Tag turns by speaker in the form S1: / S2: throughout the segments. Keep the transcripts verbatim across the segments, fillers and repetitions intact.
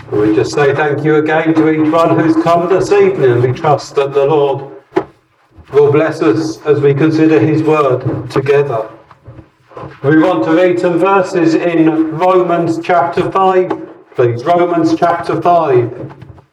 S1: We just say thank you again to each one who's come this evening, and we trust that the Lord will bless us as we consider his word together. We want to read some verses in Romans chapter five, please. Romans chapter five.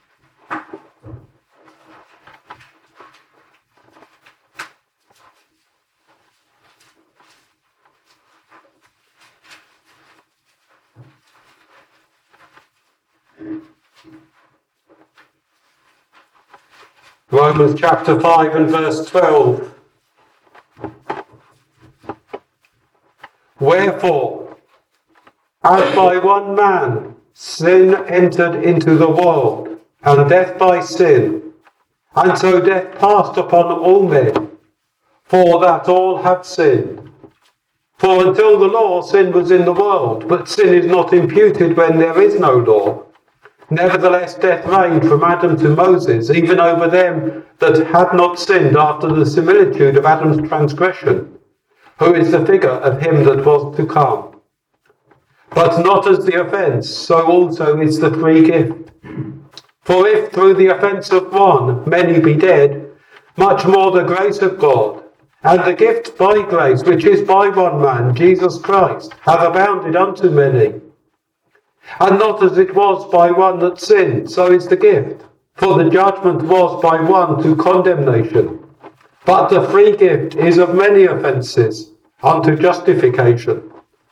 S1: Romans chapter five and verse twelve. Wherefore, as by one man sin entered into the world, and death by sin, and so death passed upon all men, for that all have sinned. For until the law, sin was in the world, but sin is not imputed when there is no law. Nevertheless, death reigned from Adam to Moses, even over them that had not sinned after the similitude of Adam's transgression, who is the figure of him that was to come. But not as the offence, so also is the free gift. For if through the offence of one many be dead, much more the grace of God, and the gift by grace, which is by one man, Jesus Christ, hath abounded unto many. And not as it was by one that sinned, so is the gift. For the judgment was by one to condemnation, but the free gift is of many offences unto justification.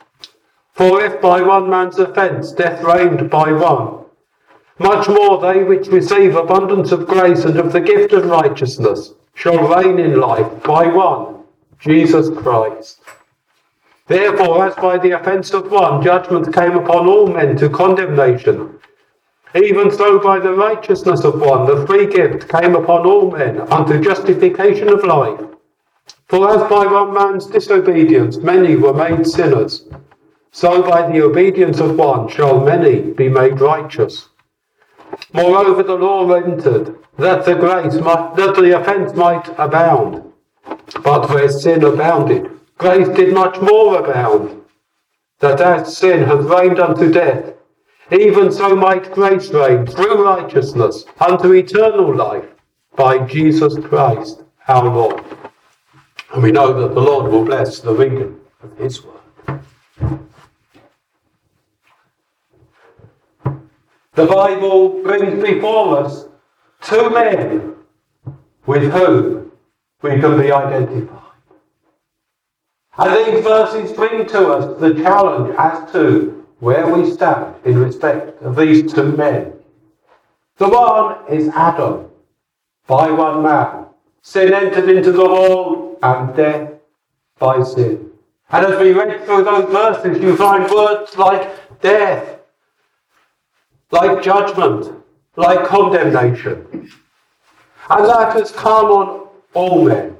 S1: For if by one man's offence death reigned by one, much more they which receive abundance of grace and of the gift of righteousness shall reign in life by one, Jesus Christ. Therefore, as by the offence of one judgment came upon all men to condemnation, even so by the righteousness of one the free gift came upon all men unto justification of life. For as by one man's disobedience many were made sinners, so by the obedience of one shall many be made righteous. Moreover, the law entered, that the grace might, that the offence might abound. But where sin abounded, grace did much more abound, that as sin hath reigned unto death, even so might grace reign through righteousness unto eternal life by Jesus Christ our Lord. And we know that the Lord will bless the reading of his word. The Bible brings before us two men with whom we can be identified. And these verses bring to us the challenge as to where we stand in respect of these two men. The one is Adam, by one man. Sin entered into the world, and death by sin. And as we read through those verses, you find words like death, like judgment, like condemnation. And that has come on all men.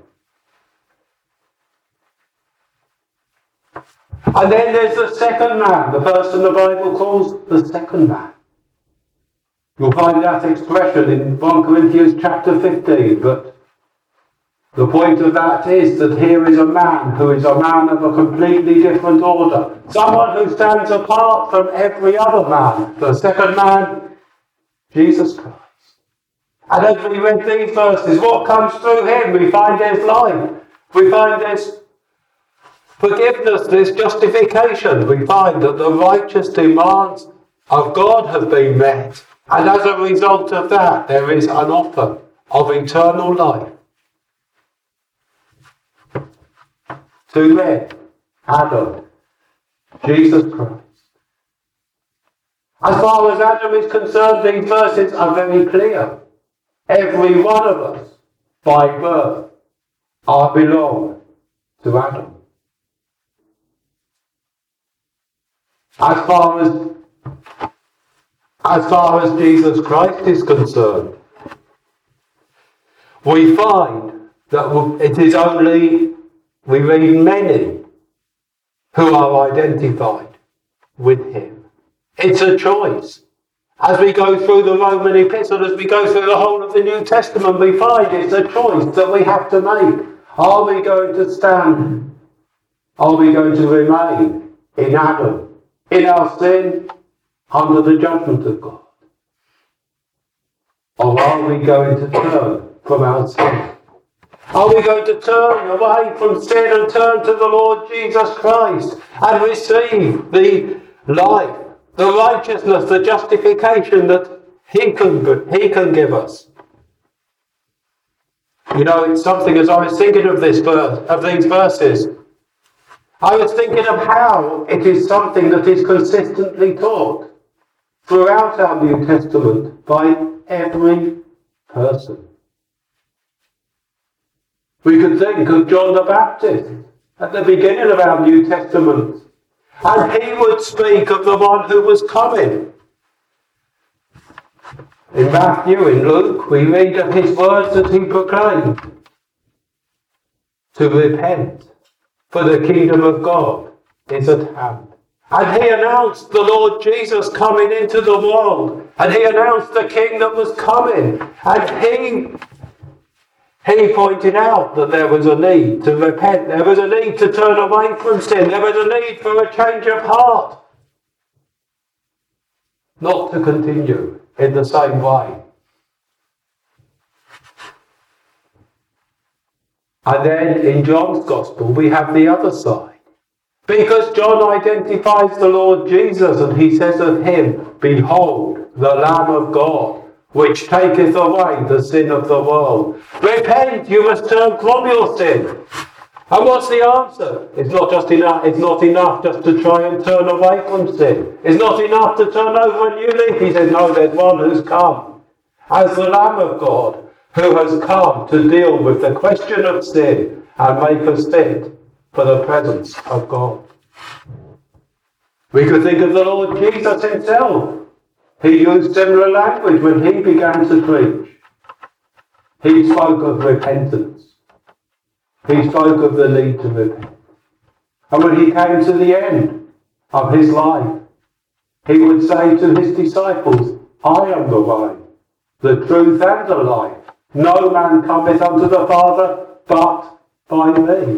S1: And then there's the second man, the person the Bible calls the second man. You'll find that expression in First Corinthians chapter fifteen, but the point of that is that here is a man who is a man of a completely different order. Someone who stands apart from every other man. The second man, Jesus Christ. And as we read these verses, what comes through him? We find there's life. We find there's forgiveness, there's justification. We find that the righteous demands of God have been met. And as a result of that, there is an offer of eternal life. Two men, Adam, Jesus Christ. As far as Adam is concerned, these verses are very clear. Every one of us, by birth, are belong to Adam. As far as, as far as Jesus Christ is concerned, we find that it is only, we read many who are identified with him. It's a choice. As we go through the Roman epistle, as we go through the whole of the New Testament, we find it's a choice that we have to make. Are we going to stand? Are we going to remain in Adam, in our sin, under the judgment of God? Or are we going to turn from our sin? Are we going to turn away from sin and turn to the Lord Jesus Christ and receive the life, the righteousness, the justification that He can, he can give us? You know, it's something, as I was thinking of this verse, of these verses, I was thinking of how it is something that is consistently taught throughout our New Testament by every person. We could think of John the Baptist at the beginning of our New Testament, and he would speak of the one who was coming. In Matthew, in Luke, we read of his words that he proclaimed: to repent, for the kingdom of God is at hand. And he announced the Lord Jesus coming into the world, and he announced the King that was coming, and he He pointed out that there was a need to repent, there was a need to turn away from sin, there was a need for a change of heart, not to continue in the same way. And then in John's Gospel we have the other side, because John identifies the Lord Jesus and he says of him, "Behold, the Lamb of God, which taketh away the sin of the world." Repent, you must turn from your sin. And what's the answer? It's not just enough, it's not enough just to try and turn away from sin. It's not enough to turn over a new leaf. He says, no, there's one who's come as the Lamb of God, who has come to deal with the question of sin and make us fit for the presence of God. We could think of the Lord Jesus himself. He used similar language when he began to preach. He spoke of repentance. He spoke of the need to repent. And when he came to the end of his life, he would say to his disciples, "I am the way, the truth and the life. No man cometh unto the Father but by me."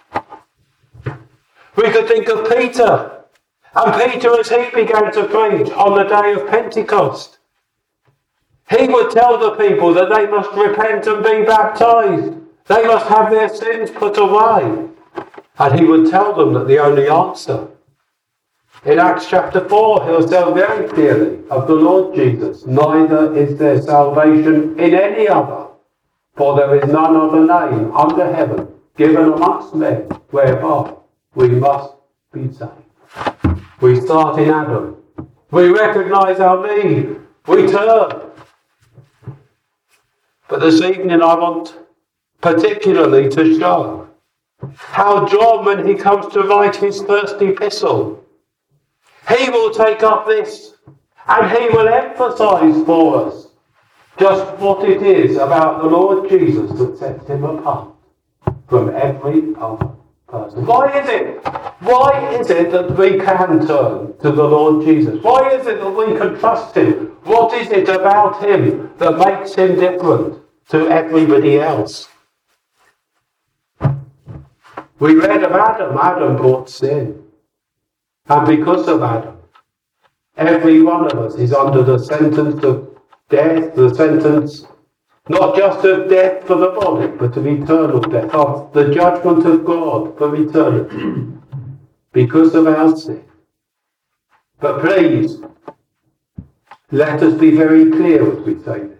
S1: We could think of Peter. And Peter, as he began to preach on the day of Pentecost, he would tell the people that they must repent and be baptized. They must have their sins put away. And he would tell them that the only answer. In Acts chapter four, he'll tell very clearly of the Lord Jesus, "Neither is there salvation in any other, for there is none other name under heaven given amongst men whereby we must be saved." We start in Adam. We recognise our need. We turn. But this evening I want particularly to show how John, when he comes to write his first epistle, he will take up this and he will emphasise for us just what it is about the Lord Jesus that sets him apart from every other person. Why is it? Why is it that we can turn to the Lord Jesus? Why is it that we can trust him? What is it about him that makes him different to everybody else? We read of Adam. Adam brought sin. And because of Adam, every one of us is under the sentence of death, the sentence not just of death for the body, but of eternal death, of the judgment of God for eternity, because of our sin. But please, let us be very clear as we say this.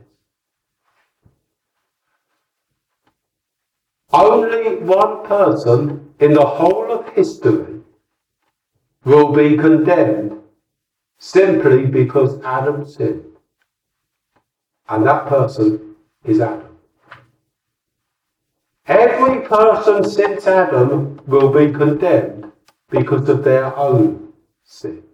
S1: Only one person in the whole of history will be condemned simply because Adam sinned. And that person is Adam. Every person since Adam will be condemned because of their own sin.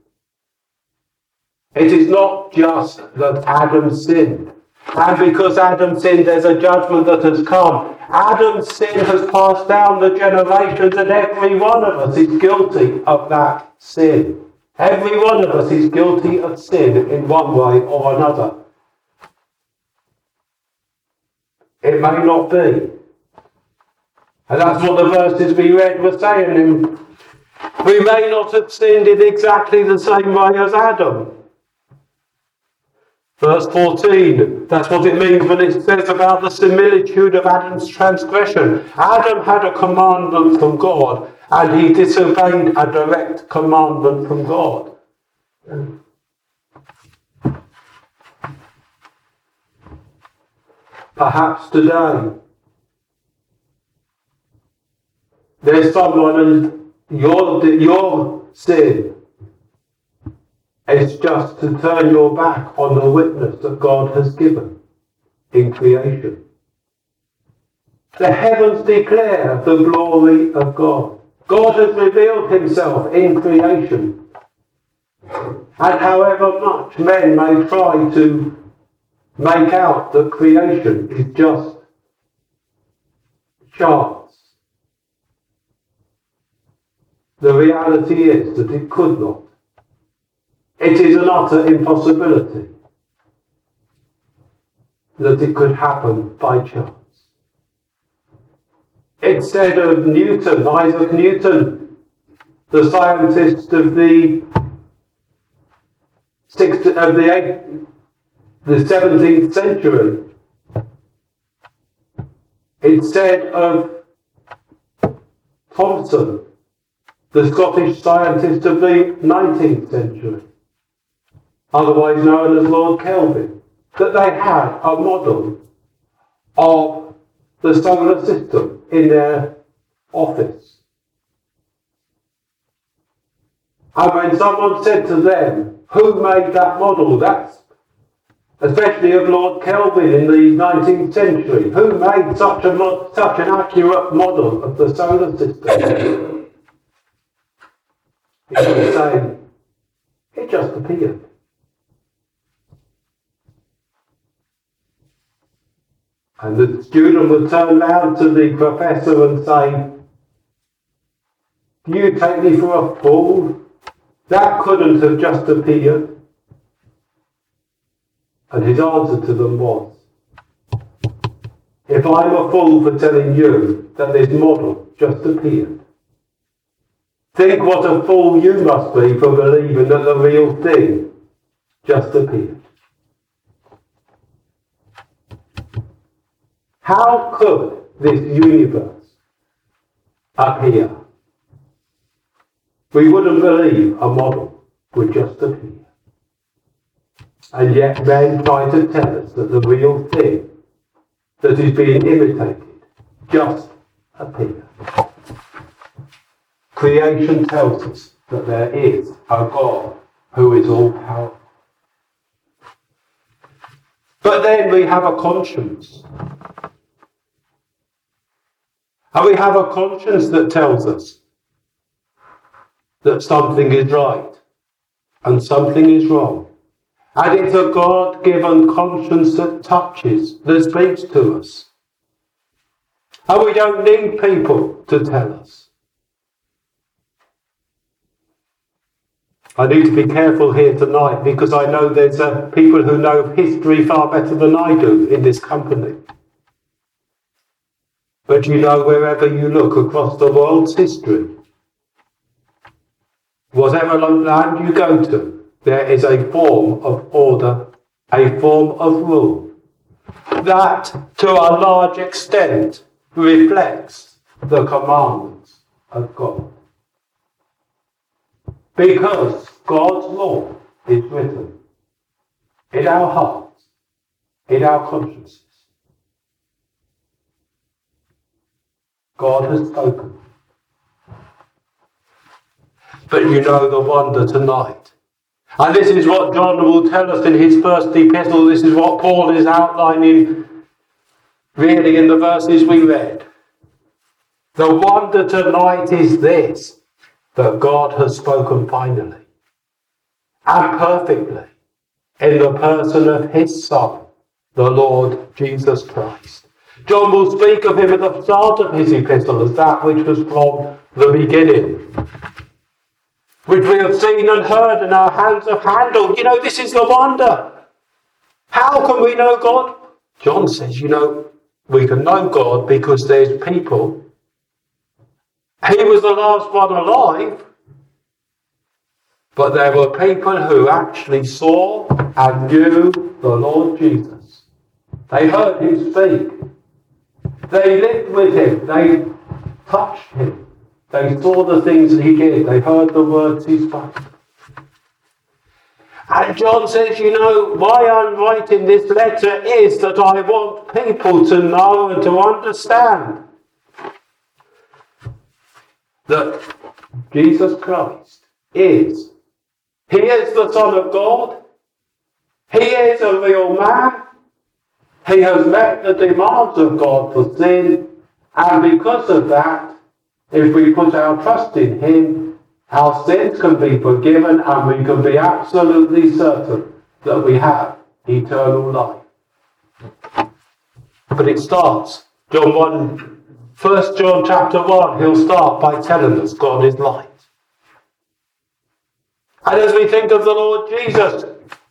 S1: It is not just that Adam sinned. And because Adam sinned, there's a judgment that has come. Adam's sin has passed down the generations, and every one of us is guilty of that sin. Every one of us is guilty of sin in one way or another. It may not be. And that's what the verses we read were saying. We may not have sinned in exactly the same way as Adam. Verse fourteen, that's what it means when it says about the similitude of Adam's transgression. Adam had a commandment from God, and he disobeyed a direct commandment from God. Perhaps today, there's someone and your, your sin is just to turn your back on the witness that God has given in creation. The heavens declare the glory of God. God has revealed himself in creation. And however much men may try to make out that creation is just chance, the reality is that it could not. It is an utter impossibility that it could happen by chance. It said of Newton, Isaac Newton, the scientist of the sixth, of the eighth, the seventeenth century. It said of Thomson, the Scottish scientist of the nineteenth century, otherwise known as Lord Kelvin, that they had a model of the solar system in their office. And when someone said to them, who made that model? That's especially of Lord Kelvin in the nineteenth century. Who made such a mo- such an accurate model of the solar system? He would say, it just appeared. And the student would turn round to the professor and say, do you take me for a fool? That couldn't have just appeared. And his answer to them was, if I'm a fool for telling you that this model just appeared, think what a fool you must be for believing that the real thing just appeared. How could this universe appear? We wouldn't believe a model would just appear. And yet men try to tell us that the real thing that is being imitated just appears. Creation tells us that there is a God who is all powerful. But then we have a conscience. And we have a conscience that tells us that something is right and something is wrong. And it's a God-given conscience that touches, that speaks to us. And we don't need people to tell us. I need to be careful here tonight because I know there's uh, people who know history far better than I do in this company. But you know, wherever you look across the world's history, whatever land you go to, there is a form of order, a form of rule, that to a large extent reflects the commandments of God. Because God's law is written in our hearts, in our consciences. God has spoken. But you know the wonder tonight. And this is what John will tell us in his first epistle. This is what Paul is outlining really in the verses we read. The wonder tonight is this, that God has spoken finally and perfectly in the person of his Son, the Lord Jesus Christ. John will speak of him at the start of his epistle as that which was from the beginning, which we have seen and heard and our hands have handled. You know, this is the wonder. How can we know God? John says, you know, we can know God because there's people. He was the last one alive, But there were people who actually saw and knew the Lord Jesus. They heard him speak. They lived with him. They touched him. They saw the things that he did. They heard the words he spoke. And John says, you know, why I'm writing this letter is that I want people to know and to understand that Jesus Christ is. He is the Son of God. He is a real man. He has met the demands of God for sin. And because of that, if we put our trust in him, our sins can be forgiven and we can be absolutely certain that we have eternal life. But it starts, John one, First John chapter one, he'll start by telling us God is light. And as we think of the Lord Jesus,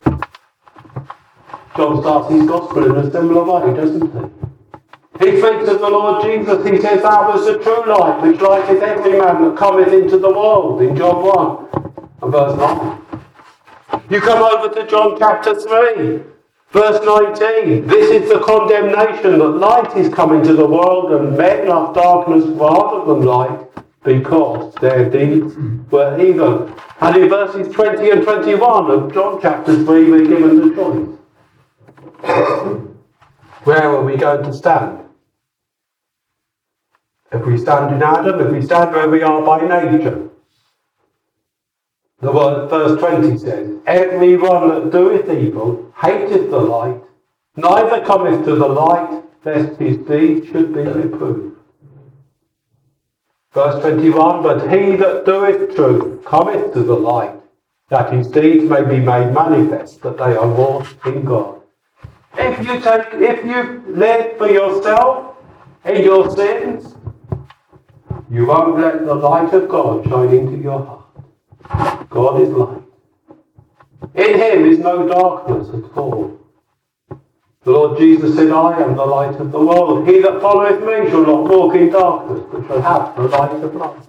S1: John starts his gospel in a similar way, doesn't he? He speaks of the Lord Jesus. He says, "That was the true light, which lighteth every man that cometh into the world," in John one and verse nine. You come over to John chapter three, verse nineteen. "This is the condemnation, that light is come into the world, and men love darkness rather than light, because their deeds were evil." And in verses twenty and twenty-one of John chapter three, we're given the choice. Where are we going to stand? If we stand in Adam, if we stand where we are by nature. The word, verse twenty says, "Every one that doeth evil hateth the light, neither cometh to the light, lest his deeds should be reproved." Verse twenty-one, "But he that doeth truth cometh to the light, that his deeds may be made manifest, that they are wrought in God." If you take, if you live for yourself in your sins, you won't let the light of God shine into your heart. God is light. In him is no darkness at all. The Lord Jesus said, "I am the light of the world. He that followeth me shall not walk in darkness, but shall have the light of life."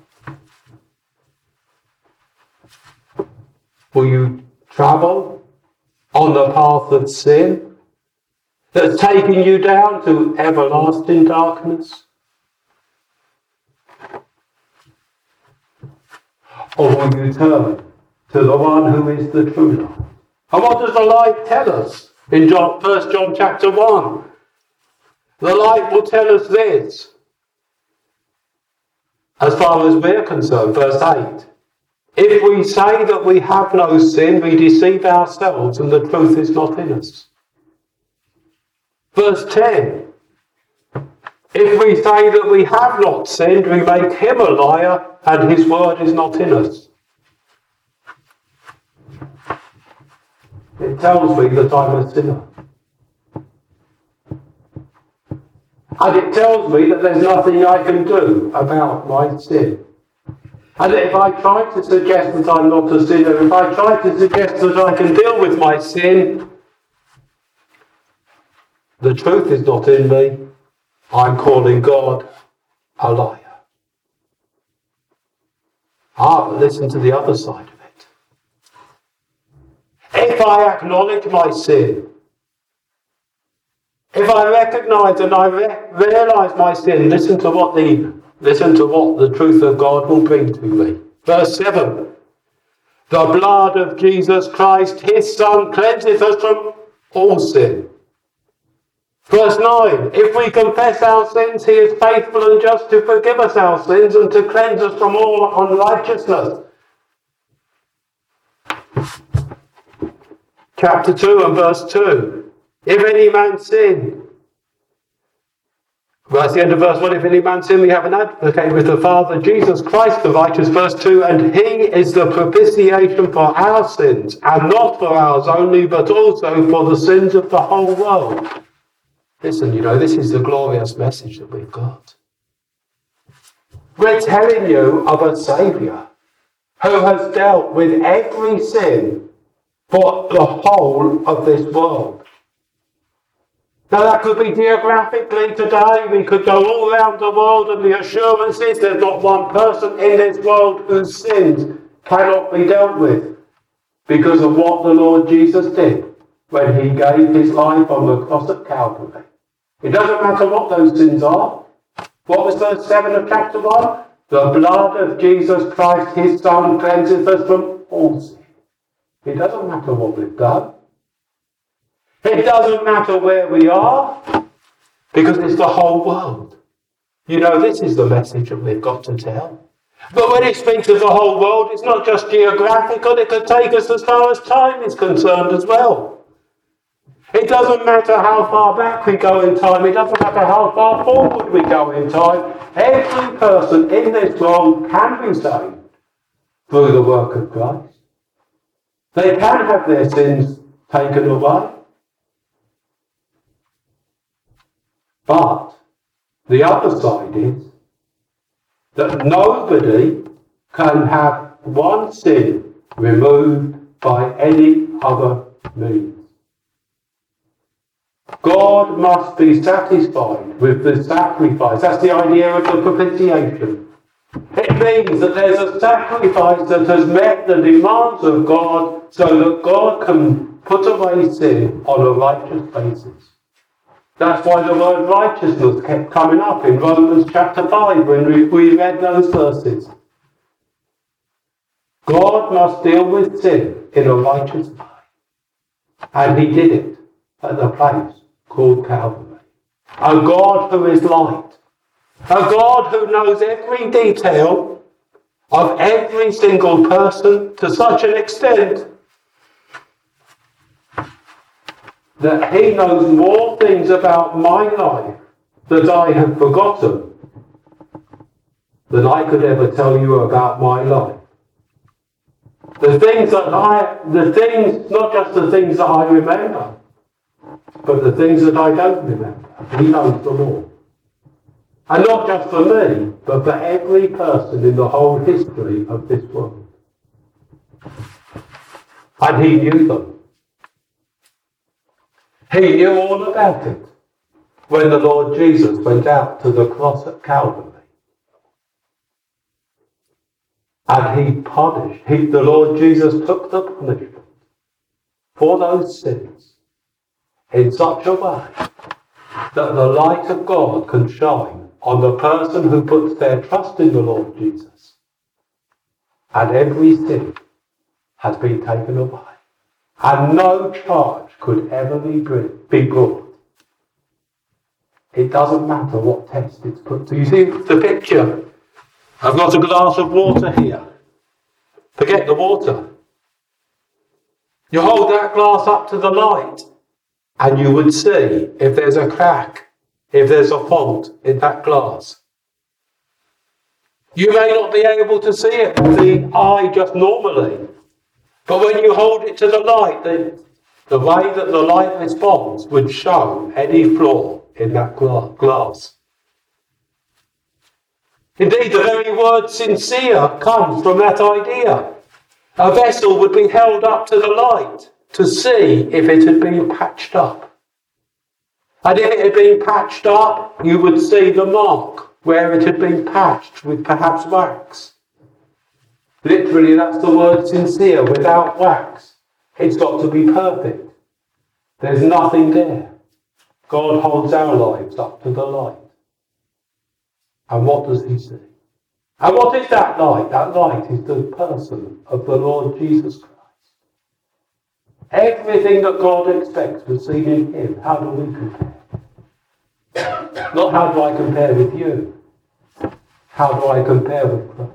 S1: Will you travel on the path of sin that's taking you down to everlasting darkness? Or will you turn to the one who is the true light? And what does the light tell us in John, First John chapter one? The light will tell us this, as far as we're concerned, verse eight. "If we say that we have no sin, we deceive ourselves, and the truth is not in us." Verse ten, "If we say that we have not sinned, we make him a liar, and his word is not in us." It tells me that I'm a sinner. And it tells me that there's nothing I can do about my sin. And if I try to suggest that I'm not a sinner, if I try to suggest that I can deal with my sin, the truth is not in me. I'm calling God a liar. Ah, but listen to the other side of it. If I acknowledge my sin, if I recognise and I re- realise my sin, listen to what the listen to what the truth of God will bring to me. Verse seven. "The blood of Jesus Christ, his Son, cleanseth us from all sin." Verse nine, "If we confess our sins, he is faithful and just to forgive us our sins and to cleanse us from all unrighteousness." Chapter two and verse two, "If any man sin," well, that's the end of verse one, "If any man sin, we have an advocate with the Father, Jesus Christ the righteous." Verse two, "And he is the propitiation for our sins, and not for ours only, but also for the sins of the whole world." Listen, you know, this is the glorious message that we've got. We're telling you of a Saviour who has dealt with every sin for the whole of this world. Now that could be geographically today. We could go all around the world, and the assurance is there's not one person in this world whose sins cannot be dealt with. because of what the Lord Jesus did when he gave his life on the cross at Calvary. It doesn't matter what those sins are. What was verse seven of chapter one? The blood of Jesus Christ, his Son, cleanses us from all sin. It doesn't matter what we've done. It doesn't matter where we are, because it's the whole world. You know, this is the message that we've got to tell. But when it speaks of the whole world, it's not just geographical, it could take us as far as time is concerned as well. It doesn't matter how far back we go in time, it doesn't matter how far forward we go in time. Every person in this world can be saved through the work of Christ. They can have their sins taken away. But the other side is that nobody can have one sin removed by any other means. God must be satisfied with the sacrifice. That's the idea of the propitiation. It means that there's a sacrifice that has met the demands of God so that God can put away sin on a righteous basis. That's why the word righteousness kept coming up in Romans chapter five when we, we read those verses. God must deal with sin in a righteous way. And he did it at the place called Calvary. A God who is light. A God who knows every detail of every single person to such an extent that he knows more things about my life that I have forgotten than I could ever tell you about my life. The things that I, the things, not just the things that I remember, but the things that I don't remember. He knows them all. And not just for me, but for every person in the whole history of this world. And he knew them. He knew all about it when the Lord Jesus went out to the cross at Calvary. And he punished, he, the Lord Jesus took the punishment for those sins in such a way that the light of God can shine on the person who puts their trust in the Lord Jesus. And every sin has been taken away. And no charge could ever be brought. It doesn't matter what test it's put to. You see the picture? I've got a glass of water here. Forget the water. You hold that glass up to the light and you would see if there's a crack, if there's a fault in that glass. You may not be able to see it with the eye just normally. But when you hold it to the light, the, the way that the light responds would show any flaw in that glass. Indeed, the very word sincere comes from that idea. A vessel would be held up to the light to see if it had been patched up. And if it had been patched up, you would see the mark where it had been patched with perhaps wax. Literally, that's the word sincere, without wax. It's got to be perfect. There's nothing there. God holds our lives up to the light. And what does he see? And what is that light? That light is the person of the Lord Jesus Christ. Everything that God expects was seen in him. How do we compare? Not how do I compare with you. How do I compare with Christ?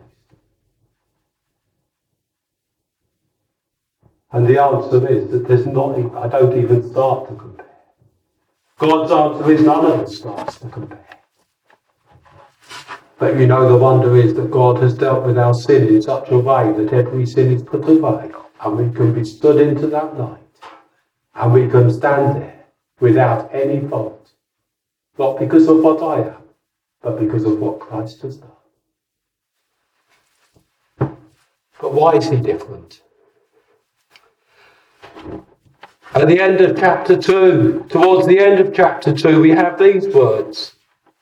S1: And the answer is that there's not, I don't even start to compare. God's answer is none of us starts to compare. But you know, the wonder is that God has dealt with our sin in such a way that every sin is put away and we can be stood into that light and we can stand there without any fault. Not because of what I am, but because of what Christ has done. But why is he different? At the end of chapter two, towards the end of chapter two, we have these words.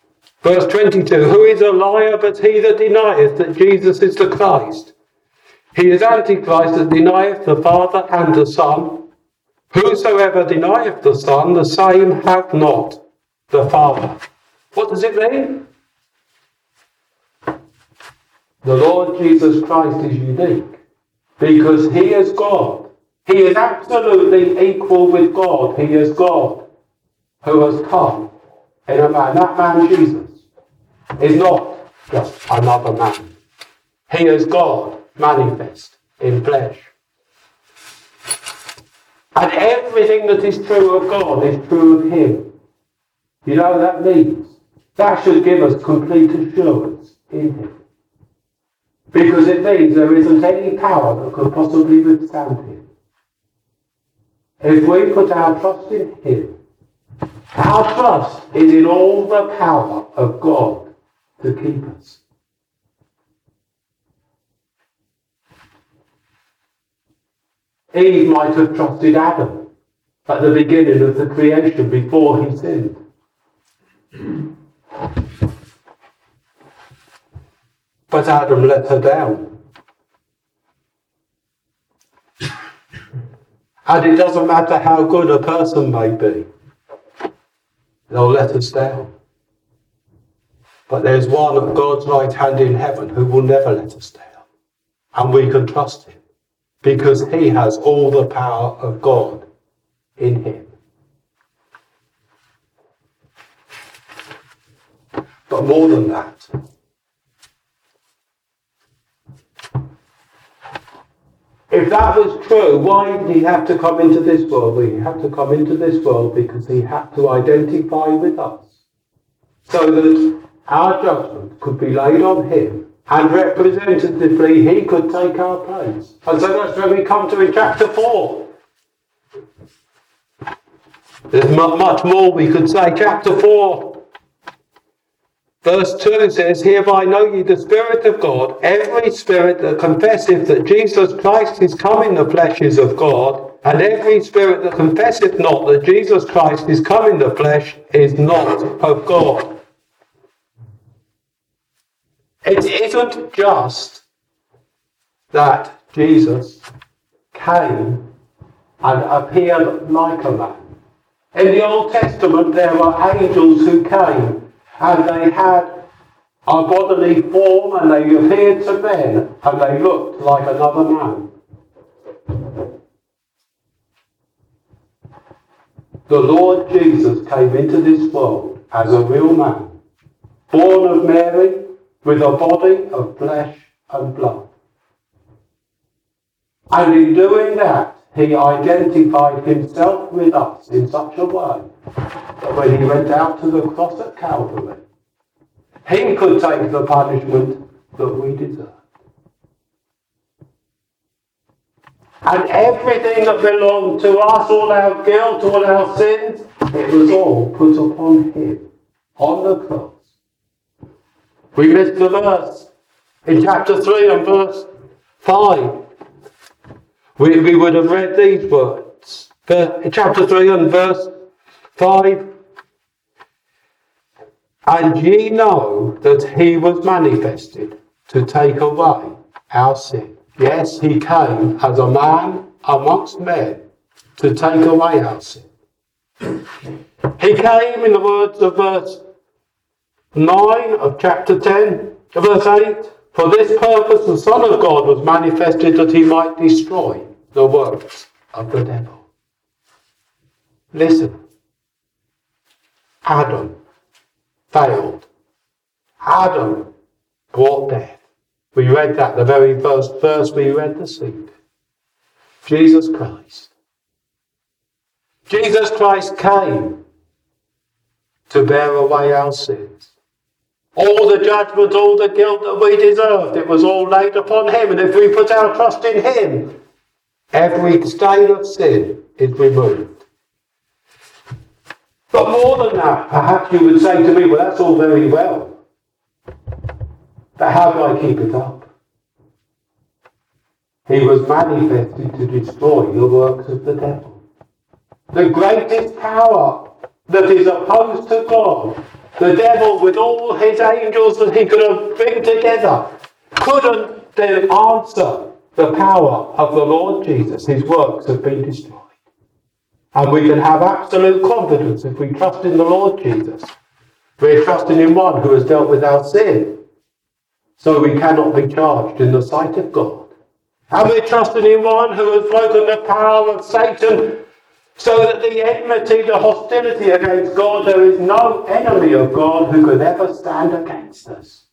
S1: Verse twenty-two, who is a liar but he that denieth that Jesus is the Christ? He is Antichrist that denieth the Father and the Son. Whosoever denieth the Son, the same hath not the Father. What does it mean? The Lord Jesus Christ is unique because he is God. He is absolutely equal with God. He is God who has come in a man. That man, Jesus, is not just another man. He is God manifest in flesh. And everything that is true of God is true of him. You know what that means? That should give us complete assurance in him. Because it means there isn't any power that could possibly withstand him. If we put our trust in him, our trust is in all the power of God to keep us. Eve might have trusted Adam at the beginning of the creation before he sinned. But Adam let her down. And it doesn't matter how good a person may be, they'll let us down. But there's one at God's right hand in heaven who will never let us down. And we can trust him because he has all the power of God in him. But more than that, if that was true, why did he have to come into this world? Well, he had to come into this world because he had to identify with us so that our judgment could be laid on him and representatively he could take our place. And so that's where we come to in chapter four. There's much more we could say. Chapter four, verse two says, Hereby know ye the Spirit of God. Every spirit that confesseth that Jesus Christ is come in the flesh is of God, and every spirit that confesseth not that Jesus Christ is come in the flesh is not of God. It isn't just that Jesus came and appeared like a man. In the Old Testament there were angels who came and they had a bodily form and they appeared to men and they looked like another man. The Lord Jesus came into this world as a real man, born of Mary, with a body of flesh and blood. And in doing that, he identified himself with us in such a way that when he went out to the cross at Calvary, he could take the punishment that we deserved. And everything that belonged to us, all our guilt, all our sins, it was all put upon him on the cross. We missed the verse in chapter three and verse five. We, we would have read these words. In chapter three and verse five. And ye know that he was manifested to take away our sin. Yes, he came as a man amongst men to take away our sin. He came, in the words of verse nine of chapter ten, verse eight, for this purpose the Son of God was manifested that he might destroy the works of the devil. Listen, Adam failed. Adam brought death. We read that the very first verse we read this evening. Jesus Christ. Jesus Christ came to bear away our sins. All the judgment, all the guilt that we deserved, it was all laid upon him. And if we put our trust in him, every stain of sin is removed. But more than that, perhaps you would say to me, well, that's all very well. But how do I keep it up? He was manifested to destroy the works of the devil. The greatest power that is opposed to God, the devil with all his angels that he could have bring together, couldn't then answer the power of the Lord Jesus, his works have been destroyed. And we can have absolute confidence if we trust in the Lord Jesus. We're trusting in one who has dealt with our sin, so we cannot be charged in the sight of God. And we're trusting in one who has broken the power of Satan, so that the enmity, the hostility against God, there is no enemy of God who could ever stand against us.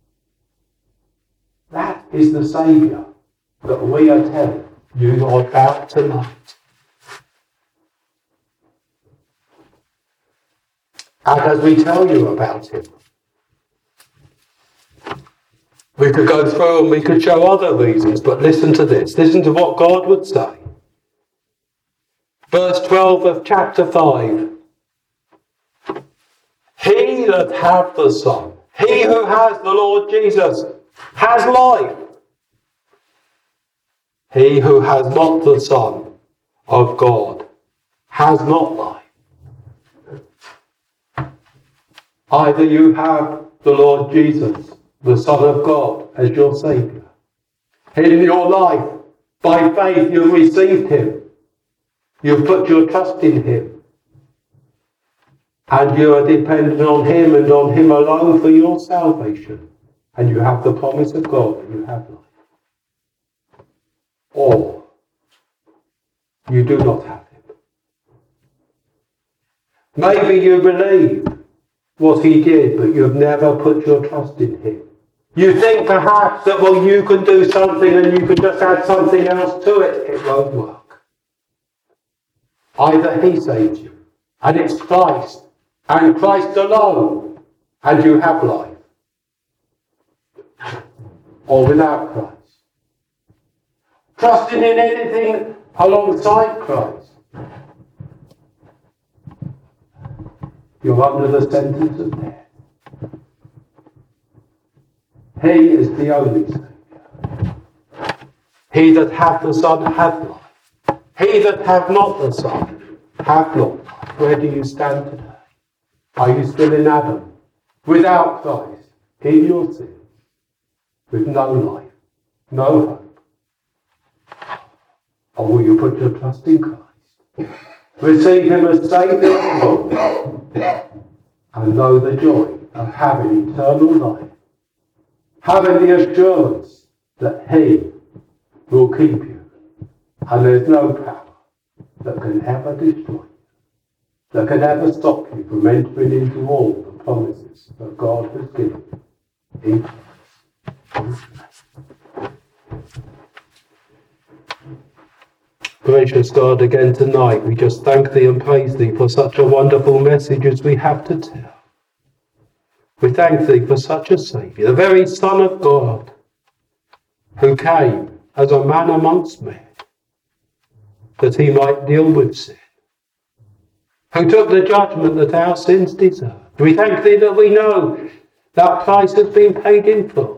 S1: That is the Saviour that we are telling you about tonight. And as we tell you about him, we could go through and we could show other reasons, but listen to this. Listen to what God would say. Verse twelve of chapter five. He that hath the Son, he who has the Lord Jesus, has life. He who has not the Son of God has not life. Either you have the Lord Jesus, the Son of God, as your Saviour. In your life, by faith, you've received him. You've put your trust in him. And you are dependent on him and on him alone for your salvation. And you have the promise of God that you have life. Or you do not have him. Maybe you believe what he did, but you've never put your trust in him. You think perhaps that, well, you can do something and you can just add something else to it. It won't work. Either he saved you, and it's Christ, and Christ alone, and you have life. Or without Christ. Trusting in anything alongside Christ, you're under the sentence of death. He is the only Saviour. He that hath the Son hath life. He that hath not the Son hath not life. Where do you stand today? Are you still in Adam, without Christ, in your sins, with no life, no hope? Or will you put your trust in Christ? Receive him as Saviour and know the joy of having eternal life, having the assurance that he will keep you, and there's no power that can ever destroy you, that can ever stop you from entering into all the promises that God has given in Christ. Gracious God, again tonight we just thank thee and praise thee for such a wonderful message as we have to tell. We thank thee for such a Saviour, the very Son of God, who came as a man amongst men, that he might deal with sin, who took the judgment that our sins deserve. We thank thee that we know that price has been paid in full.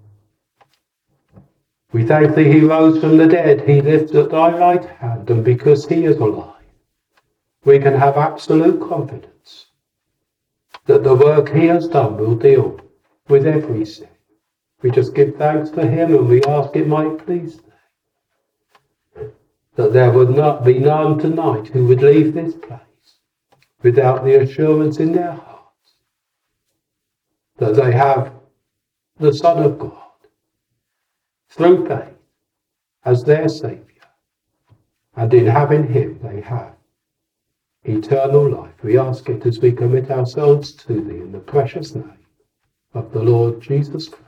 S1: We thank thee he rose from the dead, he lives at thy right hand, and because he is alive, we can have absolute confidence that the work he has done will deal with every sin. We just give thanks for him, and we ask it might please thee, that there would not be none tonight who would leave this place without the assurance in their hearts that they have the Son of God through faith as their Saviour, and in having him they have eternal life. We ask it as we commit ourselves to thee in the precious name of the Lord Jesus Christ.